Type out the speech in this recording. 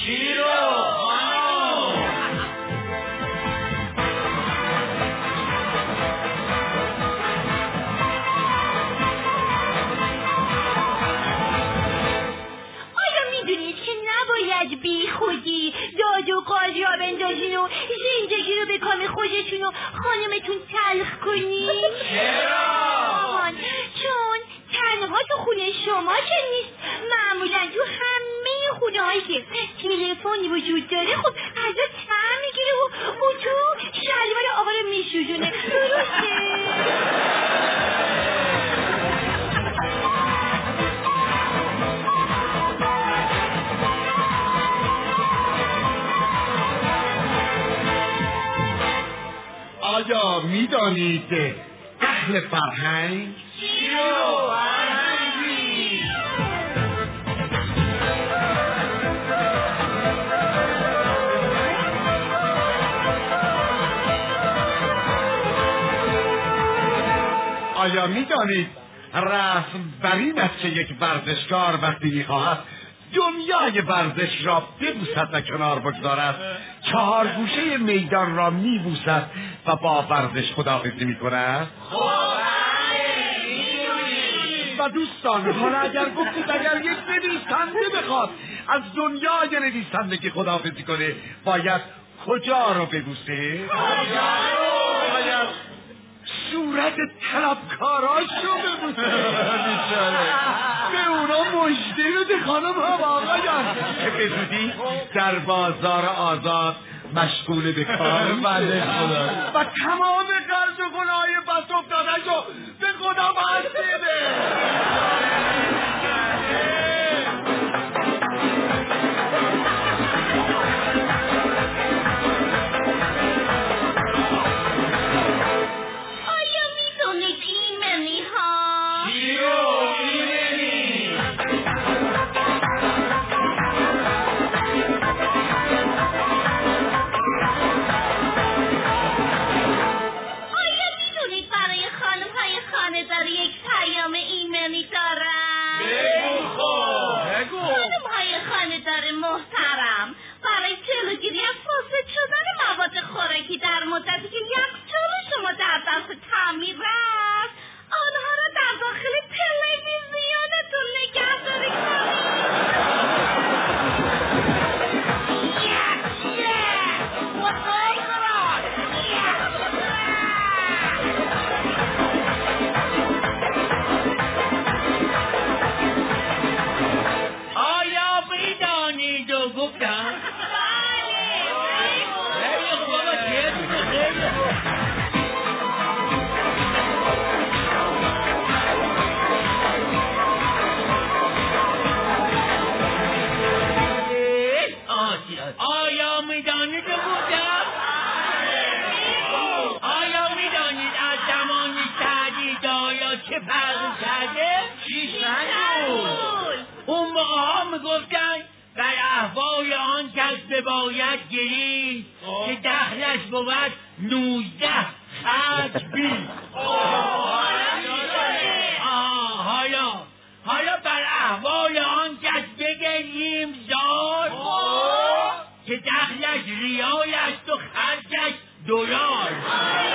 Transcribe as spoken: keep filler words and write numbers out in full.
چی رو؟ بی خودی داد و قاز را بندازین و زندگی رو به کام خودتون و خانمتون تلخ کنین. چرا؟ چون تنها تو خونه شما که نیست، معمولا تو همه خونه هایی که تلفن وجود داره خب غذا طعم میگیره و او تو شلوار آقا رو میشوزونه. درسته؟ آیا میدانید اهل فرهنگ چی رو؟ فرهنگی. آیا میدانید رسم بر این است که یک ورزشکار وقتی میخواهد دنیای ورزش را ببوسد و کنار بگذارد چهار گوشه میدان را میبوسد و با ورزش خداحافظی میکند؟ و دوستان حالا اگر گفتید اگر یک نویسنده بخواد از دنیای نویسندگی خداحافظی کنه باید کجا رو ببوسه؟ کجا رو؟ باید صورت طلبکاراشو ببوسه. به اونا مژده بده خانم هم آقایان که به زودی در بازار آزاد مشغول به کار بله خدا و تمام قرض و گناهی بس افتادهشو به خدا بسته. محترم برای جلوگیری از فاسد شدن مواد خوراکی در مدتی که یخچال شما در دست تعمیر است آنها را در داخل تلویزیونتون نگهداری آیا میدانید بودم؟ آیا میدانید از زمان تهدید آیا چه فرق کرده؟ چیش نگول. اون موقع ها میگفتن در احوال آن کس بباید گرید که دخلش بود نوزده خرج بی. حالا حالا بر احوال آن کس بگریم زار که دخلش ریال است و خرجش دلار.